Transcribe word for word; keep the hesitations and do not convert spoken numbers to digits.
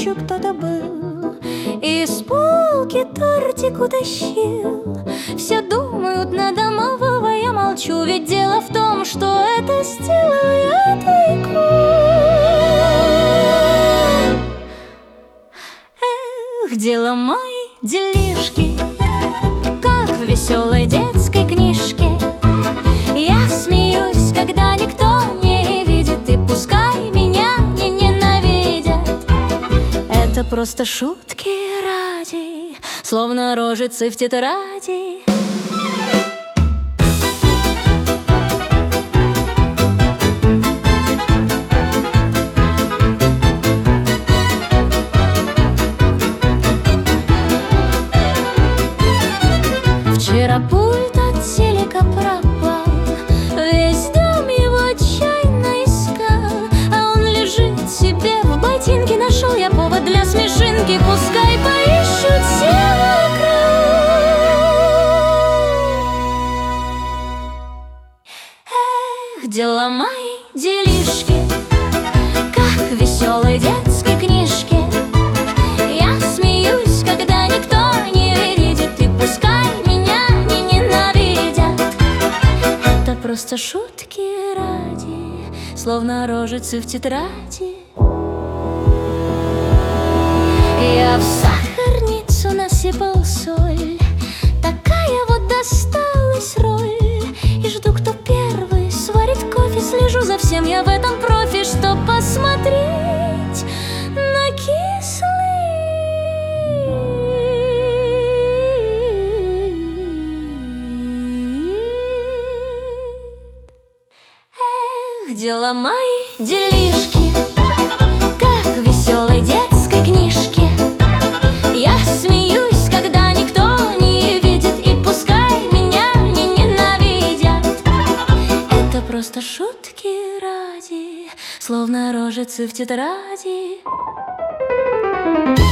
ночью кто-то был и с полки тортик утащил. Все думают на домового, я молчу, ведь дело в том, что это сделал я тайком. Эх, дело мои делишки, как в веселой детской книжке. Я смеюсь, когда никто не видит, и пускай меня не ненавидят. Это просто шутки ради, словно рожицы в тетради. Вчера пульт от телека пропал, весь дом его отчаянно искал, а он лежит себе в ботинке. Нашел я повод для смешинки, пускай поищут все вокруг. Эх, дела мои, делишки, как в веселой детской книжке. Я смеюсь, когда никто не видит, и пускай просто шутки ради, словно рожицы в тетради. Я в сахарницу насыпал соль, такая вот досталась роль. И жду, кто первый сварит кофе. Слежу за всем, я в этом профи, чтоб посмотреть на кислый. Дела мои, делишки, как в веселой детской книжке. Я смеюсь, когда никто не видит, и пускай меня не ненавидят. Это просто шутки ради, словно рожицы в тетради.